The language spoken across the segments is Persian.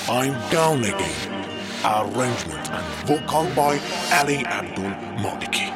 I'm Down Again. Arrangement and vocal by Ali Abdul Maliki.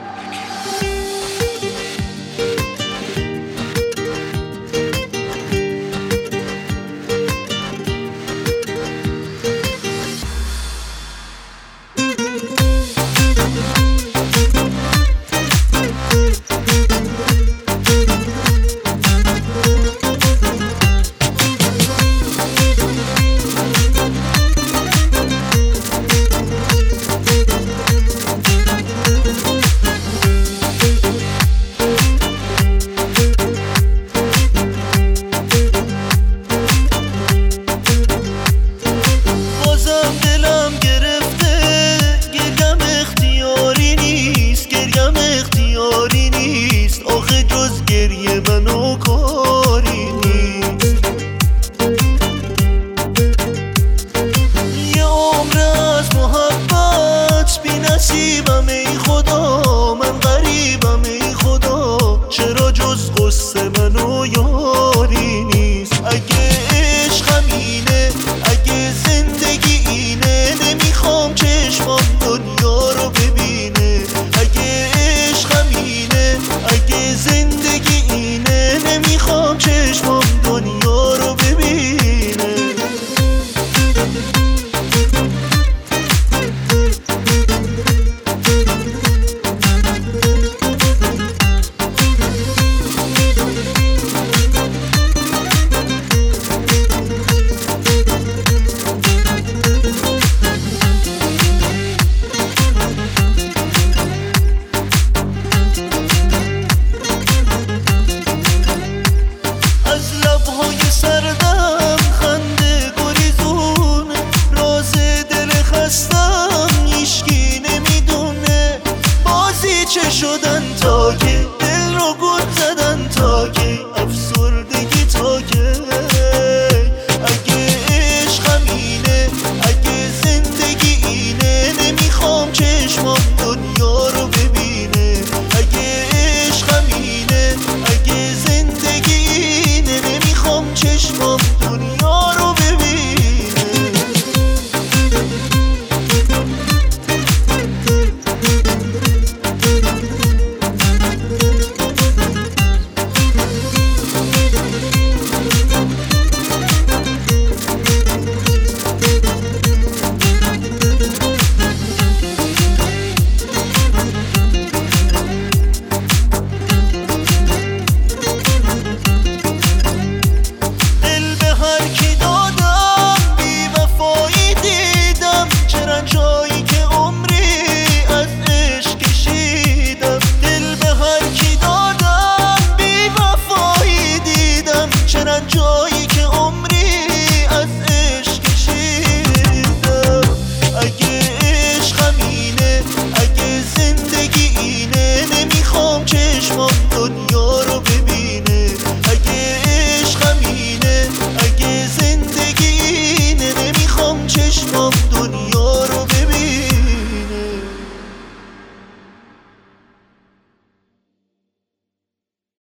نصیبم ای خدا، من غریبم ای خدا، چرا جز غصه منو یاری نیست. اگه عشقم اینه، اگه زندگی اینه، نمیخوام چشمام دنیا رو ببینه. اگه عشقم اینه، اگه زندگی اینه، نمیخوام چشمام دنیا رو ببینه. سردم خنده گریزونه، راز دل خستم هیچکی نمیدونه. بازی چه شدن تا که دل رو گل زدن، تا که افسردگی تا که. اگه عشقم اینه، اگه زندگی اینه، نمیخوام چشمام دنیا رو ببینه. اگه عشقم اینه، اگه زندگی اینه، نمیخوام چشمام دنیا